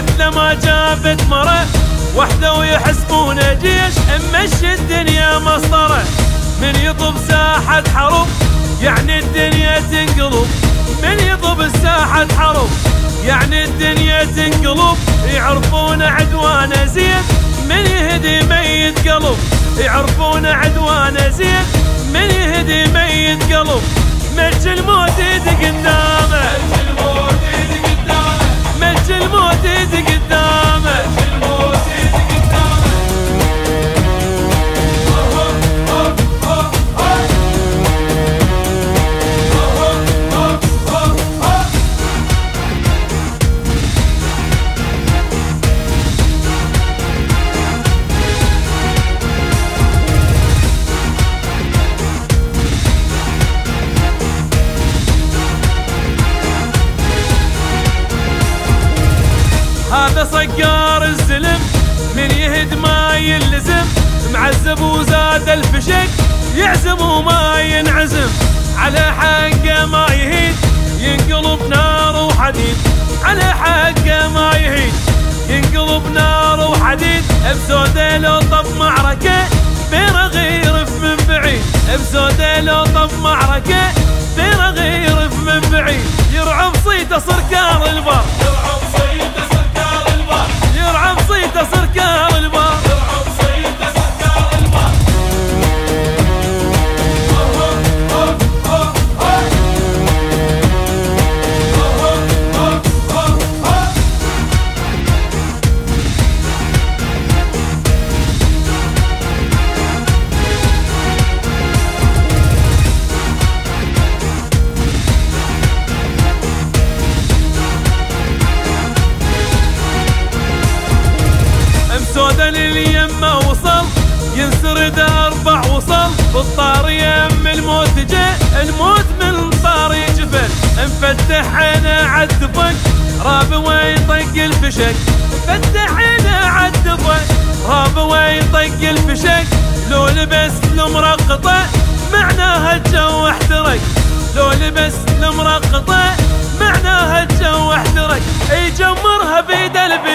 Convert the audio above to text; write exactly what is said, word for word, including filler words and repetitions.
مثل ما جابت مرة وحده ويحسبونه جيش، مشي الدنيا مسطرة. من يطب ساحة حرب يعني الدنيا تنقلب، من يطب الساحة حرب يعني الدنيا تنقلب. يعرفون عدوانه زين من يهدي ميت قلب، يعرفون عدوانه زين من يهدي ميت قلب. ملك الموت يدق قدامه، ملك الموت يدق قدامه. هذا صقار الزلم من يهد ما يلزم، معذب وزاد الفشك يعزم وما ينعزم. على حقه ما يهيد ينقلب نار وحديد، على حقه ما يهيد ينقلب نار وحديد. بسوده لو طب معركة بيرغ يرف من بعيد، بسوده لو طب معركة بيرغ يرف من بعيد. يرعب صيته صركار البر، يرعب صيته صركار البر، يرعب صيته صركار البر، يرعب صيته صركار البر. سودا لليمه وصل ينسرد اربع وصل، بالطار يم الموت جاء الموت من طاري جفل. مفتح عينه عالدفق راب ويطق الفشك، مفتح عينه عالدفق راب ويطق الفشك. لو لبس المرقطه معناها الجو احترق، لو لبس المرقطه معناها الجو احترق. يجمرها بيد البيت